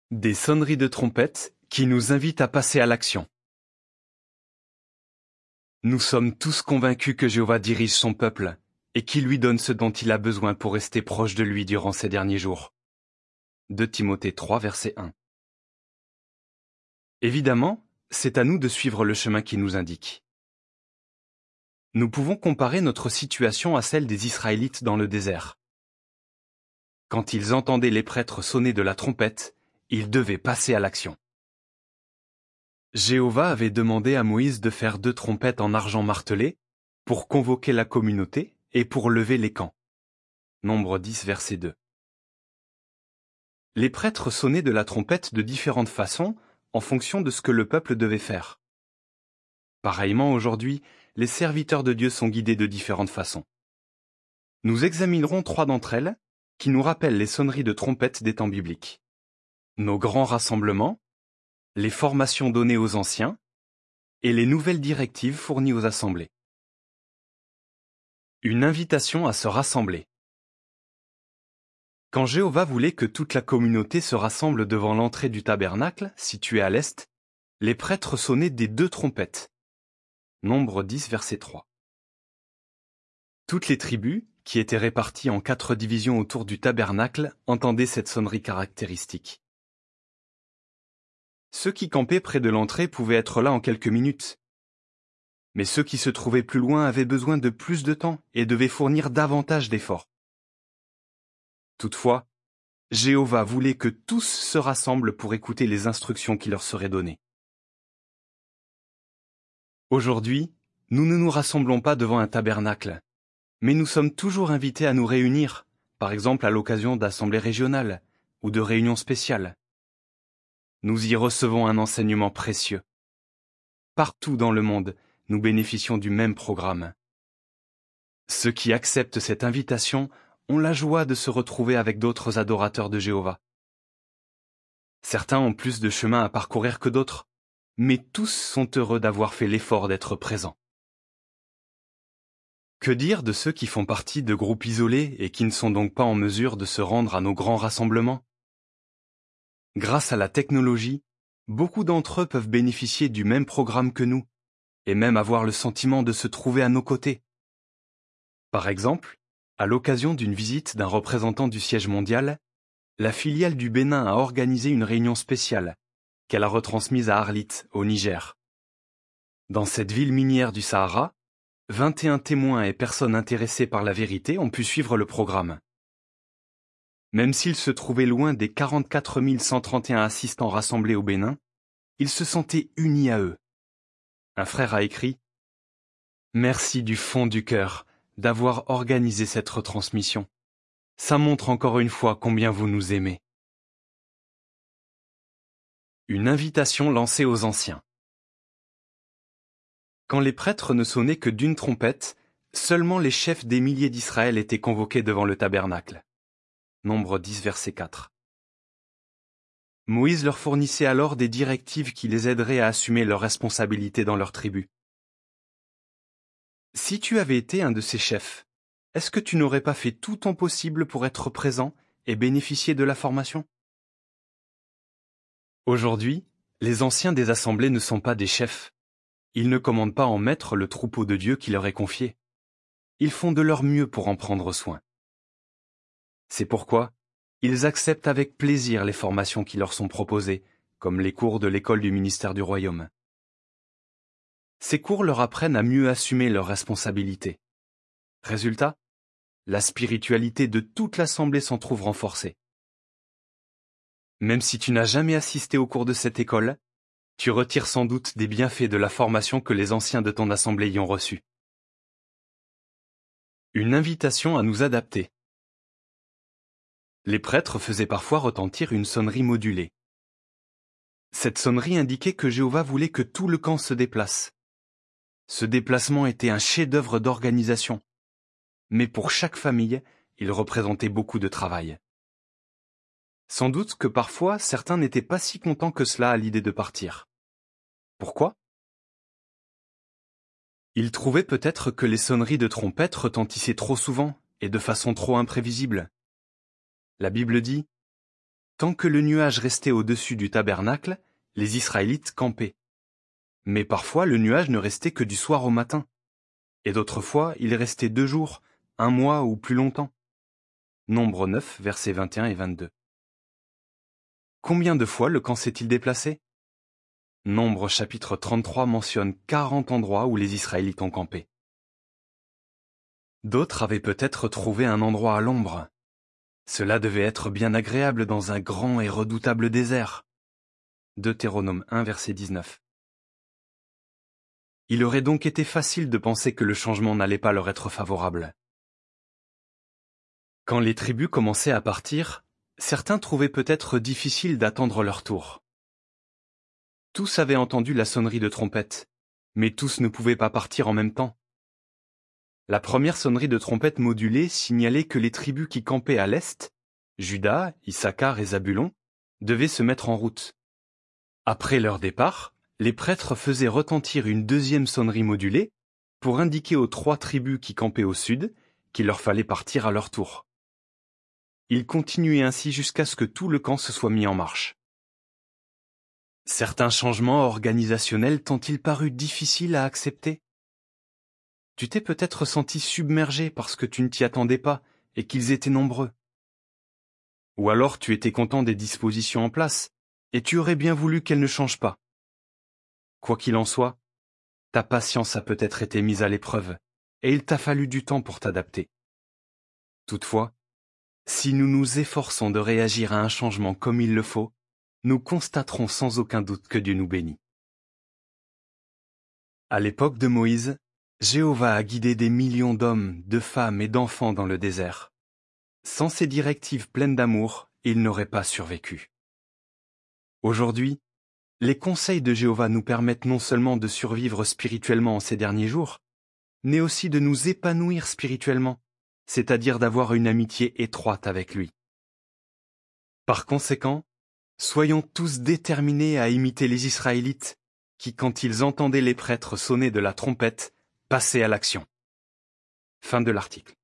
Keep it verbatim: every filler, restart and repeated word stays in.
Des sonneries de trompette qui nous invitent à passer à l'action. Nous sommes tous convaincus que Jéhovah dirige son peuple et qu'il lui donne ce dont il a besoin pour rester proche de lui durant ces derniers jours. deux Timothée trois, verset un. Évidemment, c'est à nous de suivre le chemin qui nous indique. Nous pouvons comparer notre situation à celle des Israélites dans le désert. Quand ils entendaient les prêtres sonner de la trompette, ils devaient passer à l'action. Jéhovah avait demandé à Moïse de faire deux trompettes en argent martelé pour convoquer la communauté et pour lever les camps. Nombre dix, verset deux. Les prêtres sonnaient de la trompette de différentes façons en fonction de ce que le peuple devait faire. Pareillement aujourd'hui, les serviteurs de Dieu sont guidés de différentes façons. Nous examinerons trois d'entre elles qui nous rappellent les sonneries de trompette des temps bibliques. Nos grands rassemblements, les formations données aux anciens et les nouvelles directives fournies aux assemblées. Une invitation à se rassembler. Quand Jéhovah voulait que toute la communauté se rassemble devant l'entrée du tabernacle, situé à l'est, les prêtres sonnaient des deux trompettes. Nombre dix, verset trois. Toutes les tribus, qui étaient réparties en quatre divisions autour du tabernacle, entendaient cette sonnerie caractéristique. Ceux qui campaient près de l'entrée pouvaient être là en quelques minutes. Mais ceux qui se trouvaient plus loin avaient besoin de plus de temps et devaient fournir davantage d'efforts. Toutefois, Jéhovah voulait que tous se rassemblent pour écouter les instructions qui leur seraient données. Aujourd'hui, nous ne nous rassemblons pas devant un tabernacle, mais nous sommes toujours invités à nous réunir, par exemple à l'occasion d'assemblées régionales ou de réunions spéciales. Nous y recevons un enseignement précieux. Partout dans le monde, nous bénéficions du même programme. Ceux qui acceptent cette invitation ont la joie de se retrouver avec d'autres adorateurs de Jéhovah. Certains ont plus de chemin à parcourir que d'autres, mais tous sont heureux d'avoir fait l'effort d'être présents. Que dire de ceux qui font partie de groupes isolés et qui ne sont donc pas en mesure de se rendre à nos grands rassemblements ? Grâce à la technologie, beaucoup d'entre eux peuvent bénéficier du même programme que nous, et même avoir le sentiment de se trouver à nos côtés. Par exemple, à l'occasion d'une visite d'un représentant du siège mondial, la filiale du Bénin a organisé une réunion spéciale, qu'elle a retransmise à Arlit, au Niger. Dans cette ville minière du Sahara, vingt et un témoins et personnes intéressées par la vérité ont pu suivre le programme. Même s'ils se trouvaient loin des quarante-quatre mille cent trente et un assistants rassemblés au Bénin, ils se sentaient unis à eux. Un frère a écrit « Merci du fond du cœur d'avoir organisé cette retransmission. Ça montre encore une fois combien vous nous aimez. » Une invitation lancée aux anciens. Quand les prêtres ne sonnaient que d'une trompette, seulement les chefs des milliers d'Israël étaient convoqués devant le tabernacle. Nombre dix, verset quatre. Moïse leur fournissait alors des directives qui les aideraient à assumer leurs responsabilités dans leur tribu. Si tu avais été un de ces chefs, est-ce que tu n'aurais pas fait tout ton possible pour être présent et bénéficier de la formation ? Aujourd'hui, les anciens des assemblées ne sont pas des chefs. Ils ne commandent pas en maître le troupeau de Dieu qui leur est confié. Ils font de leur mieux pour en prendre soin. C'est pourquoi ils acceptent avec plaisir les formations qui leur sont proposées, comme les cours de l'école du ministère du Royaume. Ces cours leur apprennent à mieux assumer leurs responsabilités. Résultat, la spiritualité de toute l'assemblée s'en trouve renforcée. Même si tu n'as jamais assisté au cours de cette école, tu retires sans doute des bienfaits de la formation que les anciens de ton assemblée y ont reçue. Une invitation à nous adapter. Les prêtres faisaient parfois retentir une sonnerie modulée. Cette sonnerie indiquait que Jéhovah voulait que tout le camp se déplace. Ce déplacement était un chef-d'œuvre d'organisation, mais pour chaque famille, il représentait beaucoup de travail. Sans doute que parfois, certains n'étaient pas si contents que cela à l'idée de partir. Pourquoi ? Ils trouvaient peut-être que les sonneries de trompette retentissaient trop souvent et de façon trop imprévisible. La Bible dit Tant que le nuage restait au-dessus du tabernacle, les Israélites campaient. Mais parfois le nuage ne restait que du soir au matin. Et d'autres fois, il restait deux jours, un mois ou plus longtemps. Nombre neuf, versets vingt et un et vingt-deux. Combien de fois le camp s'est-il déplacé? Nombre chapitre trente-trois mentionne quarante endroits où les Israélites ont campé. D'autres avaient peut-être trouvé un endroit à l'ombre. Cela devait être bien agréable dans un grand et redoutable désert. Deutéronome un, verset dix-neuf. Il aurait donc été facile de penser que le changement n'allait pas leur être favorable. Quand les tribus commençaient à partir, certains trouvaient peut-être difficile d'attendre leur tour. Tous avaient entendu la sonnerie de trompette, mais tous ne pouvaient pas partir en même temps. La première sonnerie de trompette modulée signalait que les tribus qui campaient à l'est, Juda, Issachar et Zabulon, devaient se mettre en route. Après leur départ, les prêtres faisaient retentir une deuxième sonnerie modulée pour indiquer aux trois tribus qui campaient au sud qu'il leur fallait partir à leur tour. Ils continuaient ainsi jusqu'à ce que tout le camp se soit mis en marche. Certains changements organisationnels t'ont-ils paru difficiles à accepter? Tu t'es peut-être senti submergé parce que tu ne t'y attendais pas et qu'ils étaient nombreux. Ou alors tu étais content des dispositions en place et tu aurais bien voulu qu'elles ne changent pas. Quoi qu'il en soit, ta patience a peut-être été mise à l'épreuve et il t'a fallu du temps pour t'adapter. Toutefois, si nous nous efforçons de réagir à un changement comme il le faut, nous constaterons sans aucun doute que Dieu nous bénit. À l'époque de Moïse, Jéhovah a guidé des millions d'hommes, de femmes et d'enfants dans le désert. Sans ces directives pleines d'amour, ils n'auraient pas survécu. Aujourd'hui, les conseils de Jéhovah nous permettent non seulement de survivre spirituellement en ces derniers jours, mais aussi de nous épanouir spirituellement, c'est-à-dire d'avoir une amitié étroite avec lui. Par conséquent, soyons tous déterminés à imiter les Israélites, qui, quand ils entendaient les prêtres sonner de la trompette, passaient à l'action. Fin de l'article.